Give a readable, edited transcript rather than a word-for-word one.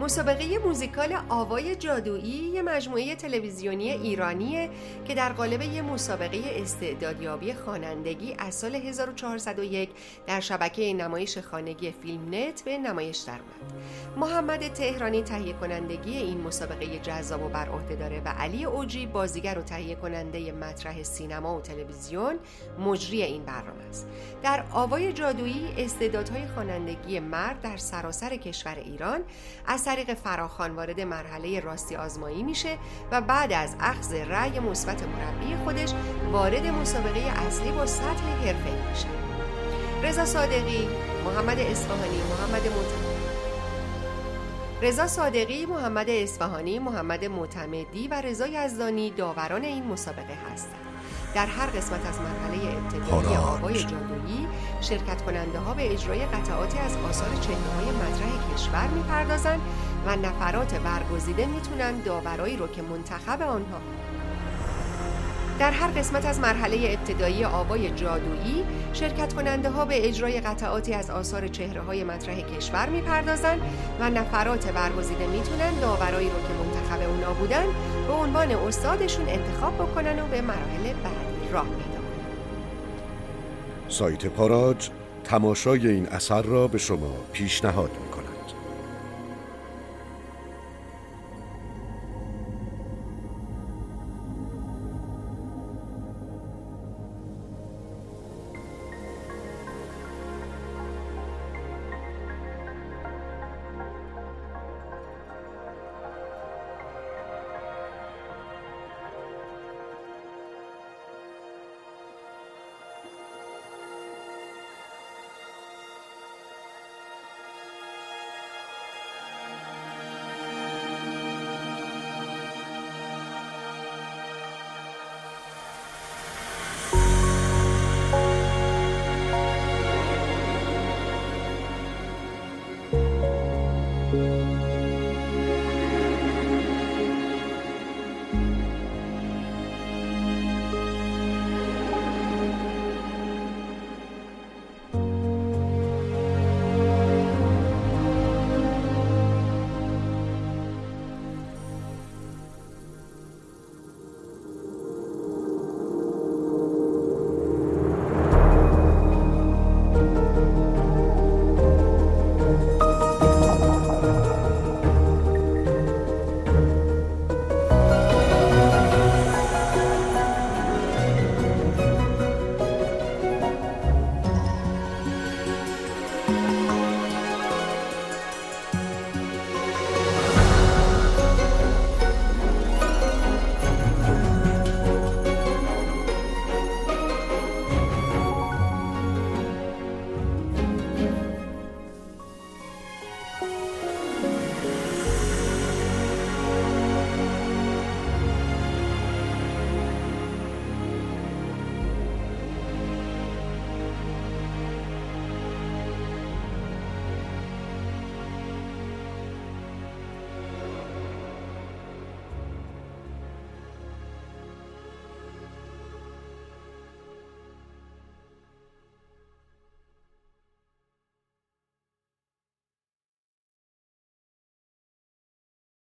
مسابقه موزیکال آوای جادویی یه مجموعه تلویزیونی ایرانیه که در قالب یه مسابقه استعدادیابی خوانندگی از سال 1401 در شبکه نمایش خانگی فیلم نت به نمایش در اومد. محمد تهرانی تهیه کنندگی این مسابقه جذاب و بر عهده داره و علی اوجی بازیگر و تهیه کننده مطرح سینما و تلویزیون مجری این برنامه است. در آوای جادویی استعدادهای خوانندگی مرد در سراسر کشور ایران از طریق فراخوان وارد مرحله راستی آزمایی میشه و بعد از اخذ رأی مثبت مربی خودش وارد مسابقه اصلی با سطح حرفه‌ای میشه. رضا صادقی، محمد اصفهانی، محمد معتمدی و رضا یزدانی داوران این مسابقه هستند. در هر قسمت از مرحله ابتدایی آوای جادویی شرکت کننده ها به اجرای قطعاتی از آثار چهره‌های مطرح کشور میپردازند و نفرات برگزیده میتونن داورایی رو که منتخب آنها در هر قسمت از مرحله ابتدایی آوای جادویی شرکت کننده ها به اجرای قطعاتی از آثار چهره‌های مطرح کشور میپردازن و نفرات برگزیده میتونن داورایی رو که منتخب اونا بودن به عنوان استادشون انتخاب بکنن و به مراحل بعدی راه پیدا کنن. سایت پاراج تماشای این اثر را به شما پیشنهاد می‌کند.